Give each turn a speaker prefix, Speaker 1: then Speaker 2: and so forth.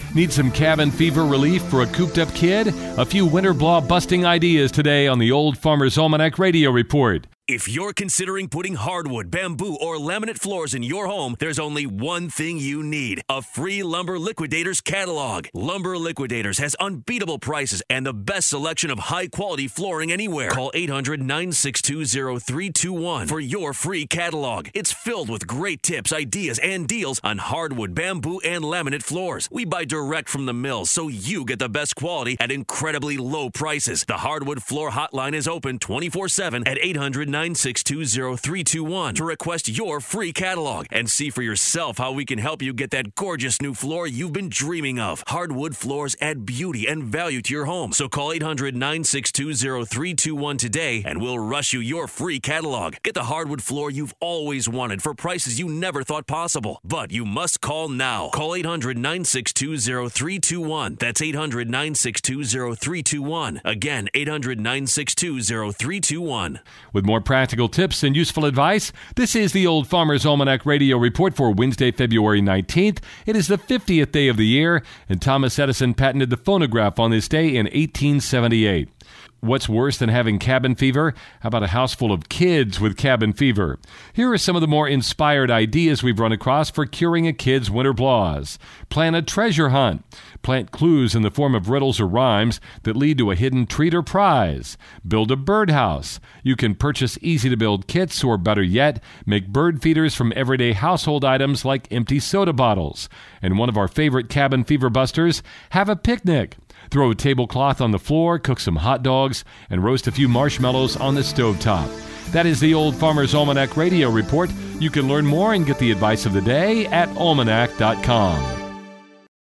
Speaker 1: Need some cabin fever relief for a cooped-up kid? A few winter blah-busting ideas today on the Old Farmer's Almanac Radio Report.
Speaker 2: If you're considering putting hardwood, bamboo, or laminate floors in your home, there's only one thing you need: a free Lumber Liquidators catalog. Lumber Liquidators has unbeatable prices and the best selection of high-quality flooring anywhere. Call 800-962-0321 for your free catalog. It's filled with great tips, ideas, and deals on hardwood, bamboo, and laminate floors. We buy direct from the mills, so you get the best quality at incredibly low prices. The Hardwood Floor Hotline is open 24/7 at 800-962-0321 to request your free catalog and see for yourself how we can help you get that gorgeous new floor you've been dreaming of. Hardwood floors add beauty and value to your home. So call 800-962-0321 today and we'll rush you your free catalog. Get the hardwood floor you've always wanted for prices you never thought possible. But you must call now. Call 800-962-0321. That's 800-962-0321. Again, 800-962-0321.
Speaker 1: With more practical tips and useful advice, this is the Old Farmer's Almanac Radio Report for Wednesday, February 19th. It is the 50th day of the year, and Thomas Edison patented the phonograph on this day in 1878. What's worse than having cabin fever? How about a house full of kids with cabin fever? Here are some of the more inspired ideas we've run across for curing a kid's winter blahs. Plan a treasure hunt. Plant clues in the form of riddles or rhymes that lead to a hidden treat or prize. Build a birdhouse. You can purchase easy-to-build kits, or better yet, make bird feeders from everyday household items like empty soda bottles. And one of our favorite cabin fever busters, have a picnic. Throw a tablecloth on the floor, cook some hot dogs, and roast a few marshmallows on the stovetop. That is the Old Farmer's Almanac Radio Report. You can learn more and get the advice of the day at almanac.com.